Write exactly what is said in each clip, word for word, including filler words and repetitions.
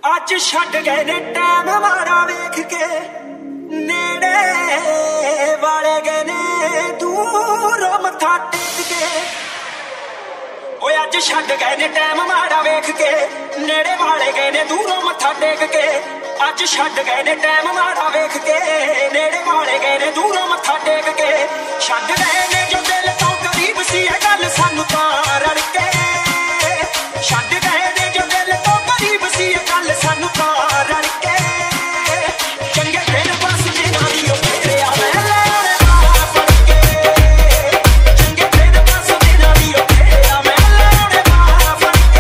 ਅੱਜ ਛੱਡ ਗਏ ਨੇ ਟਾਈਮ ਮਾੜਾ ਵੇਖ ਕੇ, ਨੇੜੇ ਵਾਲੇ ਗਏ ਨੇ ਦੂਰੋਂ ਮੱਥਾ ਟੇਕ ਕੇ। ਓਏ ਅੱਜ ਛੱਡ ਗਏ ਨੇ ਟਾਈਮ ਮਾੜਾ ਵੇਖ ਕੇ, ਨੇੜੇ ਵਾਲੇ ਗਏ ਨੇ ਦੂਰੋਂ ਮੱਥਾ ਟੇਕ ਕੇ। ਅੱਜ ਛੱਡ ਗਏ ਨੇ ਟਾਈਮ ਮਾੜਾ ਵੇਖ ਕੇ, ਨੇੜੇ ਵਾਲੇ ਗਏ ਨੇ ਦੂਰੋਂ ਮੱਥਾ ਟੇਕ ਕੇ। ਛੱਡ ਗਏ ਨੇ ਜੋ ਦਿਲ ਤੋਂ ਕਰੀਬ ਸੀ ਇਹ ਗੱਲ ਸਾਨੂੰ ਤਾਂ ਰਲ ਕੇ। ਛੱਡ ਗਏ ਨੇ ਜੋ ਦਿਲ ਤੋਂ ਕਰੀਬ ਸੀ ਇਹ ਗੱਲ ਸਾਨੂੰ ਤਾਂ ਰਲ ਕੇ। ਚੰਗੇ ਦਿਨ ਬਸ ਜਿਨ੍ਹਾਂ ਦੀ ਉਹ ਫੇਰਿਆ ਮੈਂ ਲੈਣੇ ਵਾਲਾ ਫੜ ਕੇ। ਚੰਗੇ ਦਿਨ ਬਸ ਜਿਨ੍ਹਾਂ ਦੀ ਉਹ ਫੇਰਿਆ ਮੈਂ ਲੈਣੇ ਵਾਲਾ ਫੜ ਕੇ।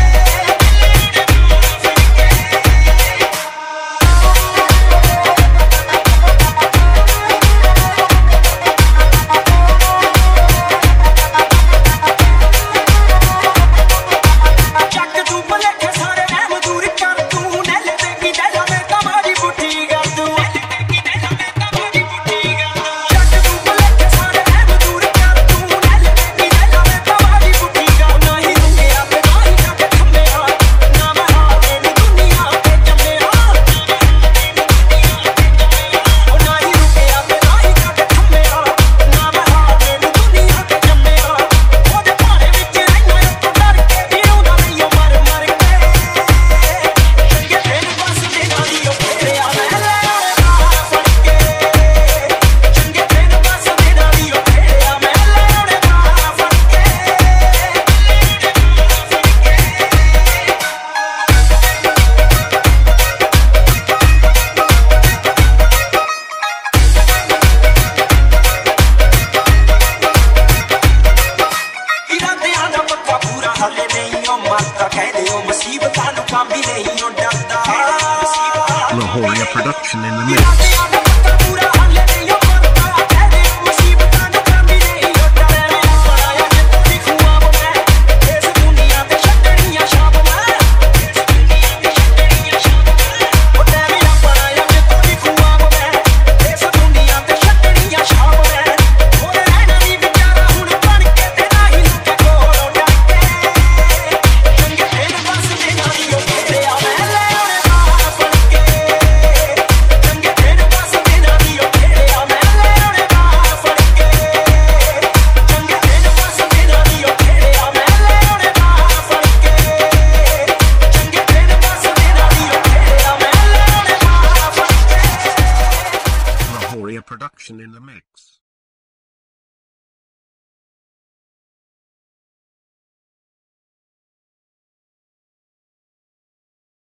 ਚੱਕ ਤੂੰ ਭਲੇਖੇ ਸਾਰੇ ਵਹਿਮ ਦੂਰ ਕਰ ਤੂੰ, ਨੈਲ ਤੇ ਕੀ ਲੈ ਜਾਵੇਂ ਕਮਾਰੀ ਬੁੱਢੀ ਕਰ ਤੂੰ। ਚੱਕ ਤੂੰ ਭਲੇਖੇ ਸਾਰੇ ਵਹਿਮ ਦੂਰ ਕਰ ਤੂੰ, ਨੈਲ ਤੇ ਕੀ ਲੈ ਜਾਵੇਂ ਕਮਾਰੀ ਬੁੱਢੀ ਕਰ। ਨਾ ਹੀ ਰੁਕਿਆ ਤੇ ਨਾ ਹੀ ਕੱਟ ਥੰਮਿਆ, ਨਾ ਮੈਂ ਹਾਰੇ ਨੀ ਦੁਨੀਆ ਤੇ ਜੰਮਿਆ। ਉਹ ਨਾ ਹੀ ਰੁਕਿਆ ਤੇ ਨਾ ਹੀ ਕੱਟ ਥੰਮਿਆ, ਨਾ ਮੈਂ ਹਾਰੇ ਨੀ ਦੁਨੀਆ ਤੇ ਜੰਮਿਆ। ਉਹਦੇ ਭਾਣੇ ਵਿੱਚ ਰਹਿਣਾ ਉੱਤੋਂ ਡਰ ਕੇ, ਜਿਉਂਦਾ ਨਹੀਂ ਉਹ ਮਰ ਮਰ ਕੇ। ਚੰਗੇ ਦਿਨ ਬਸ ਜਿਨ੍ਹਾਂ ਦੀ ਉਹ ਫੇਰਿਆ ਮੈਂ ਲੈਣੇ ਵਾਲਾ ਫੜ ਕੇ। ਚੰਗੇ ਦਿਨ ਬਸ ਜਿਨ੍ਹਾਂ ਦੀ ਉਹ ਫੇਰਿਆ ਮੈਂ ਲੈਣੇ ਵਾਲਾ ਫੜ ਕੇ। ਇਰਾਦਿਆਂ ਦਾ ਪੱਕਾ ਪੂਰਾ ਹਾਲੇ ਨਹੀਂ ਉਹ ਮਰਦਾ, ਕਹਿੰਦੇ ਉਹ ਮੁਸੀਬਤਾਂ ਨੂੰ ਕੰਮ ਵੀ ਨਹੀਂ ਉਹ ਡਰਦਾ। Lahoria production in the mix. ਇਰਾਦਿਆਂ ਦਾ ਪੱਕਾ ਪੂਰਾ ਹਾਲੇ ਨਹੀਂ ਉਹ ਮਰਦਾ, ਕਹਿੰਦੇ ਉਹ ਮੁਸੀਬਤਾਂ ਨੂੰ ਕੰਮ ਵੀ ਨਹੀਂ ਉਹ ਡਰਦਾ। ਬਣਾਇਆ ਜਿੱਤੋਂ ਦੀ ਖੁਆਬ ਮੈਂ, ਇਸ ਦੁਨੀਆ ਤੇ ਛੱਡਣੀਆਂ ਸ਼ਾਮ ਮੈਂ। ਉਹ ਟੈਵੇਂ ਬਣਾਇਆ ਜਿੱਤੋਂ ਦੀ ਖੁਆਬ ਮੈਂ, ਇਸ ਦੁਨੀਆ ਤੇ ਛੱਡਣੀਆਂ ਸ਼ਾਮ ਮੈਂ। ਹੋਰ ਰਹਿਣਾ ਨੀ ਵਿਚਾਰਾ ਹੁਣ ਬਣ ਕੇ ਤੇ ਨਾ ਹੀ ਲੁਕੇ ਕੋਲੋਂ ਡਰ ਕੇ। ਚੰਗੇ ਦਿਨ ਬਸ ਜਿਨ੍ਹਾਂ ਦੀ ਉਹ ਫੇਰਿਆ ਮੈਂ ਲੈਣੇ ਵਾਲਾ ਫੜ ਕੇ। ਚੰਗੇ ਦਿਨ ਬਸ ਜਿਨ੍ਹਾਂ ਦੀ ਉਹ ਫੇਰਿਆ ਮੈਂ ਲੈਣੇ ਵਾਲਾ ਫੜ ਕੇ। ਚੰਗੇ ਦਿਨ ਬਸ ਜਿਨ੍ਹਾਂ ਦੀ ਉਹ ਫੇਰਿਆ ਮੈਂ ਲੈਣੇ ਵਾਲਾ ਫੜ ਕੇ। ਚੰਗੇ ਦਿਨ ਬਸ ਜਿਨ੍ਹਾਂ ਦੀ ਉਹ ਫੇਰਿਆ ਮੈਂ ਲੈਣੇ ਵਾਲਾ ਫੜ ਕੇ। Lahoria production in the mix.